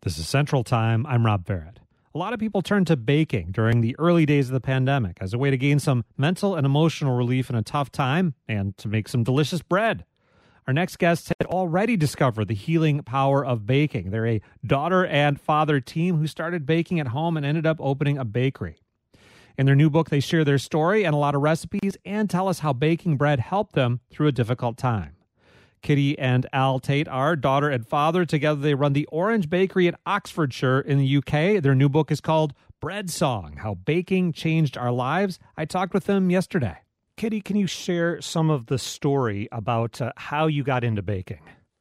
This is Central Time. I'm Rob Barrett. A lot of people turned to baking during the early days of the pandemic as a way to gain some mental and emotional relief in a tough time and to make some delicious bread. Our next guest had already discovered the healing power of baking. They're a daughter and father team who started baking at home and ended up opening a bakery. In their new book, they share their story and a lot of recipes and tell us how baking bread helped them through a difficult time. Kitty and Al Tate are daughter and father. Together they run the Orange Bakery in Oxfordshire in the UK. Their new book is called Bread Song, How Baking Changed Our Lives. I talked with them yesterday. Kitty, can you share some of the story about how you got into baking?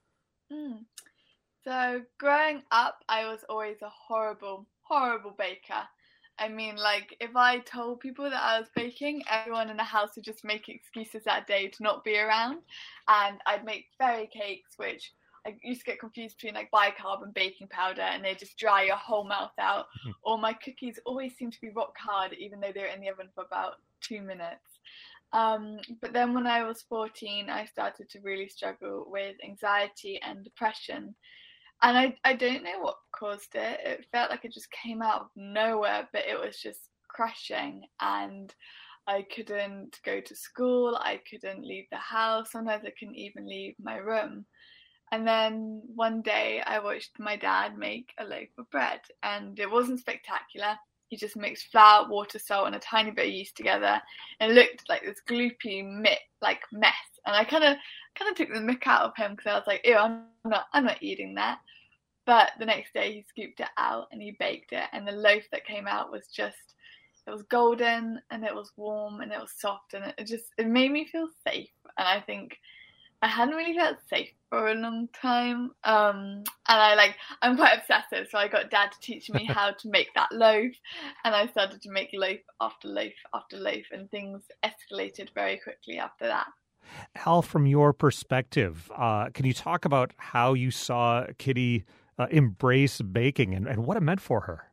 So growing up, I was always a horrible baker. I mean, like, if I told people that I was baking, everyone in the house would just make excuses that day to not be around. And I'd make fairy cakes, which I used to get confused between, like, bicarb and baking powder, and they just dry your whole mouth out. Or my cookies always seemed to be rock hard, even though they were in the oven for about 2 minutes. But then when I was 14, I started to really struggle with anxiety and depression. And I don't know what caused it. It felt like it just came out of nowhere, but it was just crushing. And I couldn't go to school. I couldn't leave the house. Sometimes I couldn't even leave my room. And then one day I watched my dad make a loaf of bread. And it wasn't spectacular. He just mixed flour, water, salt, and a tiny bit of yeast together. And it looked like this gloopy mess. And I kind of took the mick out of him because I was like, ew, I'm not eating that. But the next day he scooped it out and he baked it, and the loaf that came out was it was golden and it was warm and it was soft, and it made me feel safe. And I think I hadn't really felt safe for a long time. And I'm quite obsessive, so I got Dad to teach me how to make that loaf, and I started to make loaf after loaf after loaf, and things escalated very quickly after that. Al, from your perspective, can you talk about how you saw Kitty embrace baking and what it meant for her?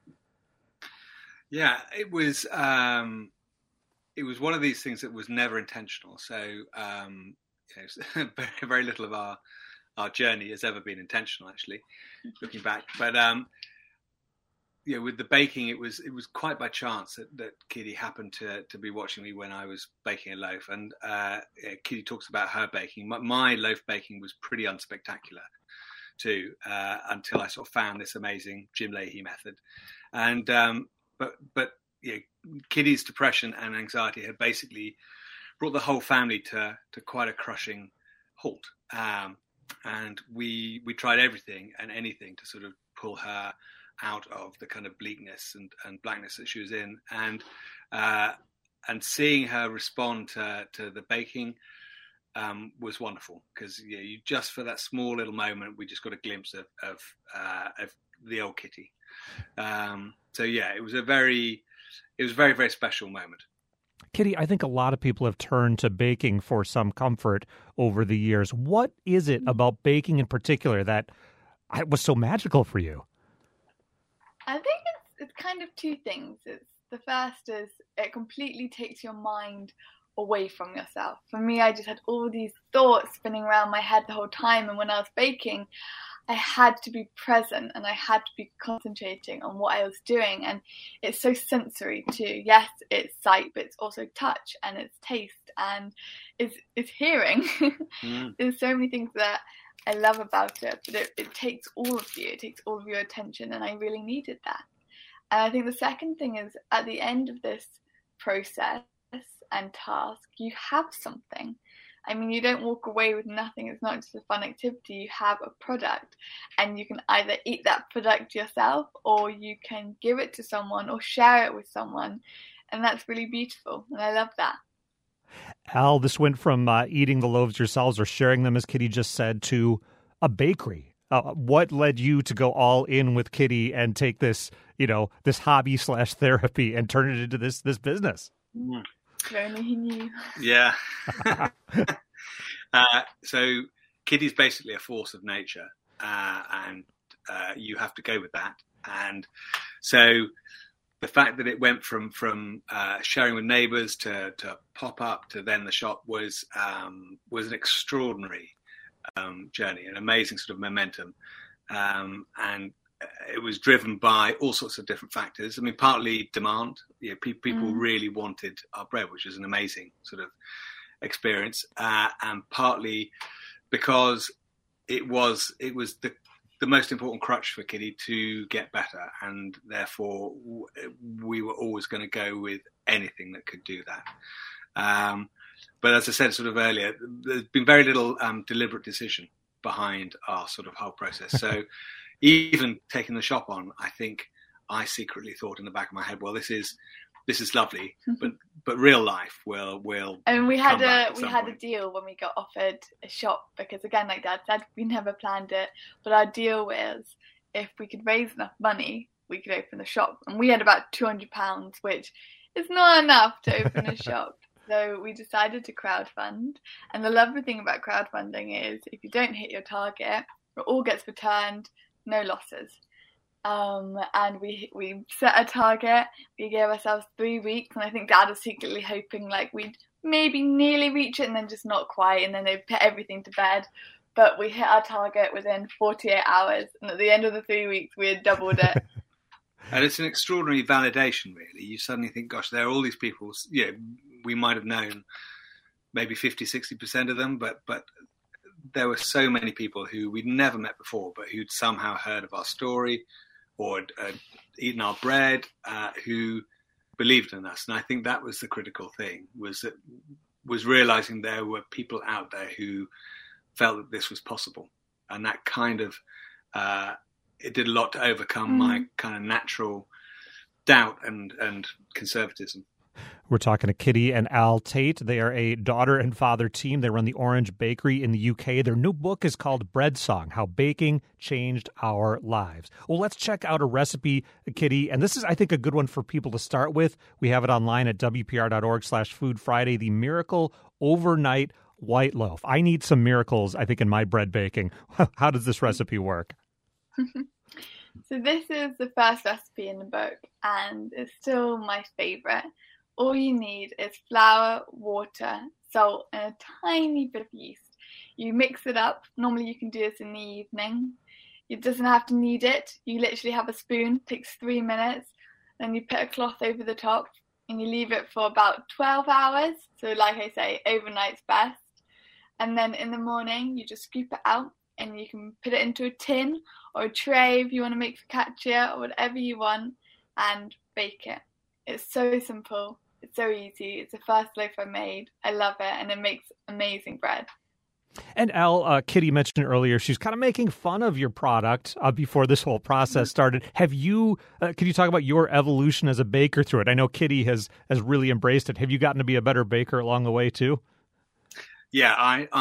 Yeah, it was one of these things that was never intentional. So very, very little of our journey has ever been intentional, actually, looking back. But with the baking, it was quite by chance that Kitty happened to be watching me when I was baking a loaf. And Kitty talks about her baking. My loaf baking was pretty unspectacular too, until I sort of found this amazing Jim Leahy method. And but Kitty's depression and anxiety had basically brought the whole family to quite a crushing halt. And we tried everything and anything to sort of pull her out of the kind of bleakness and blackness that she was in, and seeing her respond to the baking was wonderful, because you just, for that small little moment, we just got a glimpse of the old Kitty. It was a very very special moment. Kitty, I think a lot of people have turned to baking for some comfort over the years. What is it about baking in particular that was so magical for you? I think it's kind of two things. The first is it completely takes your mind away from yourself. For me, I just had all these thoughts spinning around my head the whole time, and when I was baking, I had to be present and I had to be concentrating on what I was doing. And it's so sensory too. Yes, it's sight, but it's also touch and it's taste and it's hearing. There's so many things that I love about it, but it takes all of you. It takes all of your attention, and I really needed that. And I think the second thing is, at the end of this process and task, you have something. I mean, you don't walk away with nothing. It's not just a fun activity. You have a product, and you can either eat that product yourself, or you can give it to someone or share it with someone. And that's really beautiful. And I love that. Al, this went from eating the loaves yourselves or sharing them, as Kitty just said, to a bakery. What led you to go all in with Kitty and take this, this hobby / therapy and turn it into this business? If only he knew. Yeah. So Kitty's basically a force of nature, and you have to go with that. And so the fact that it went from sharing with neighbours to pop up to then the shop was an extraordinary journey, an amazing sort of momentum. And was driven by all sorts of different factors. I mean, partly demand. People really wanted our bread, which is an amazing sort of experience, and partly because it was the most important crutch for Kitty to get better, and therefore we were always going to go with anything that could do that. But as I said sort of earlier, there's been very little deliberate decision behind our sort of whole process. So even taking the shop on, I think I secretly thought in the back of my head, well, this is lovely, but real life will. And we had a deal when we got offered a shop, because again, like Dad said, we never planned it, but our deal was if we could raise enough money, we could open the shop, and we had about £200, which is not enough to open a shop. So we decided to crowdfund, and the lovely thing about crowdfunding is if you don't hit your target, it all gets returned, no losses. And we set a target. We gave ourselves 3 weeks, and I think Dad was secretly hoping like we'd maybe nearly reach it and then just not quite, and then they'd put everything to bed. But we hit our target within 48 hours, and at the end of the 3 weeks, we had doubled it. And it's an extraordinary validation, really. You suddenly think, gosh, there are all these people, we might have known maybe 50, 60% of them, but there were so many people who we'd never met before, but who'd somehow heard of our story or eaten our bread, who believed in us. And I think that was the critical thing, was realizing there were people out there who felt that this was possible. And that kind of, it did a lot to overcome my kind of natural doubt and conservatism. We're talking to Kitty and Al Tate. They are a daughter and father team. They run the Orange Bakery in the UK. Their new book is called Bread Song, How Baking Changed Our Lives. Well, let's check out a recipe, Kitty. And this is, I think, a good one for people to start with. We have it online at WPR.org/Food Friday, the Miracle Overnight White Loaf. I need some miracles, I think, in my bread baking. How does this recipe work? So this is the first recipe in the book, and it's still my favourite. All you need is flour, water, salt, and a tiny bit of yeast. You mix it up. Normally you can do this in the evening. It doesn't have to knead it. You literally have a spoon, takes 3 minutes, then you put a cloth over the top, and you leave it for about 12 hours. So like I say, overnight's best. And then in the morning, you just scoop it out, and you can put it into a tin or a tray if you want to make focaccia or whatever you want, and bake it. It's so simple. It's so easy. It's the first loaf I made. I love it, and it makes amazing bread. And Al, Kitty mentioned earlier, she's kind of making fun of your product before this whole process started. Have you? Can you talk about your evolution as a baker through it? I know Kitty has really embraced it. Have you gotten to be a better baker along the way too? Yeah,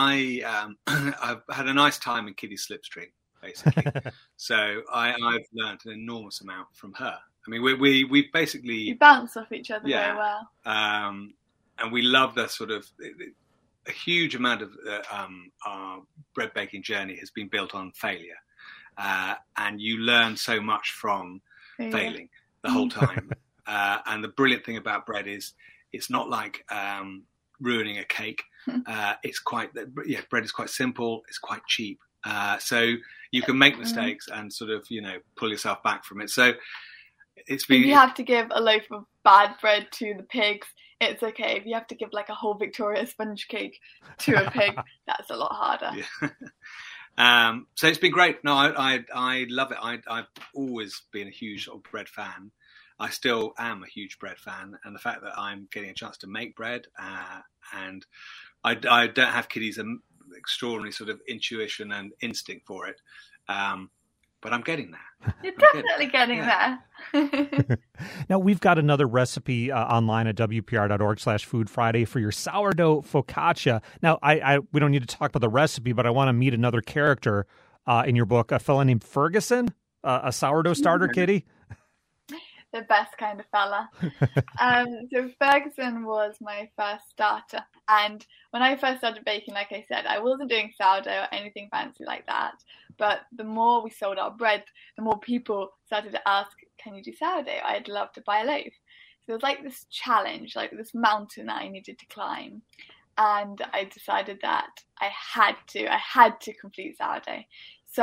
I've had a nice time in Kitty's slipstream, basically. So I've learned an enormous amount from her. I mean, we basically... We bounce off each other very well. And we love the sort of... A huge amount of our bread baking journey has been built on failure. And you learn so much from failing the whole time. And the brilliant thing about bread is it's not like ruining a cake. Bread is quite simple. It's quite cheap. So you can make mistakes and sort of, pull yourself back from it. So it's been... If you have to give a loaf of bad bread to the pigs, it's okay. If you have to give like a whole Victoria sponge cake to a pig, that's a lot harder. Yeah. So it's been great. No, I love it. I've always been a huge bread fan. I still am a huge bread fan. And the fact that I'm getting a chance to make bread and I don't have Kitty's extraordinary sort of intuition and instinct for it. But I'm getting there. You're definitely getting there. Now, we've got another recipe online at WPR.org/Food Friday for your sourdough focaccia. Now, we don't need to talk about the recipe, but I want to meet another character in your book, a fella named Ferguson, a sourdough starter, Kitty. The best kind of fella. So Ferguson was my first starter. And when I first started baking, like I said, I wasn't doing sourdough or anything fancy like that. But the more we sold our bread, the more people started to ask, can you do sourdough? I'd love to buy a loaf. So it was like this challenge, like this mountain that I needed to climb. And I decided that I had to complete sourdough. So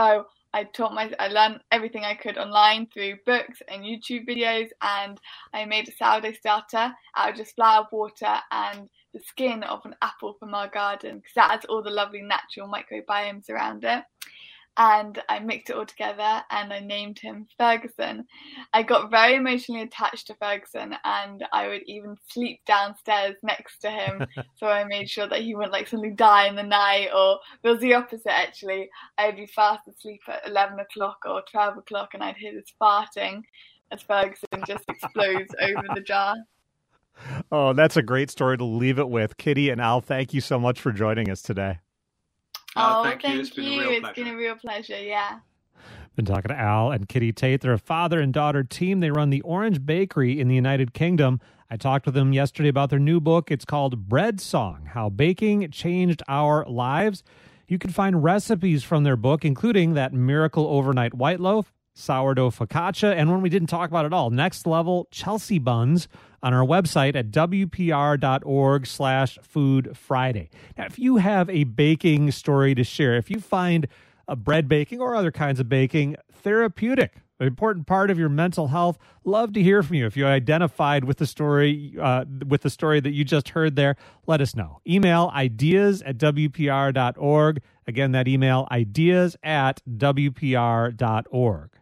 I learned everything I could online through books and YouTube videos, and I made a sourdough starter out of just flour, water, and the skin of an apple from our garden, because that has all the lovely natural microbiomes around it. And I mixed it all together and I named him Ferguson. I got very emotionally attached to Ferguson, and I would even sleep downstairs next to him. So I made sure that he wouldn't like suddenly die in the night, or it was the opposite actually. I'd be fast asleep at 11 o'clock or 12 o'clock and I'd hear this farting as Ferguson just explodes over the jar. Oh, that's a great story to leave it with. Kitty and Al, thank you so much for joining us today. Oh, thank you. It's been a real pleasure, yeah. Been talking to Al and Kitty Tate. They're a father and daughter team. They run the Orange Bakery in the United Kingdom. I talked with them yesterday about their new book. It's called Bread Song, How Baking Changed Our Lives. You can find recipes from their book, including that miracle overnight white loaf, sourdough focaccia, and one we didn't talk about at all, next level Chelsea buns, on our website at wpr.org/Food Friday. Now, if you have a baking story to share, if you find a bread baking or other kinds of baking therapeutic, an important part of your mental health, love to hear from you. If you identified with the story that you just heard there, let us know. Email ideas@wpr.org. Again, that email ideas@wpr.org.